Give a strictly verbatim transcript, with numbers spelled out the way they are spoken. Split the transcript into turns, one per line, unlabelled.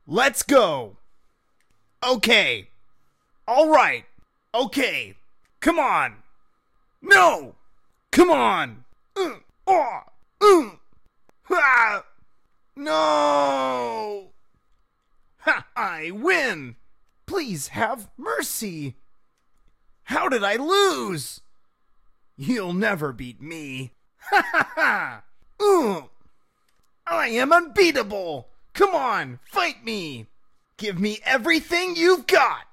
Let's go. Okay. All right. Okay. Come on. No. Come on. Uh, oh, uh, ah. No. Ha, I win. Please have mercy. How did I lose? You'll never beat me. Ha ha ha. Uh, I am unbeatable. Come on, fight me. Give me everything you've got.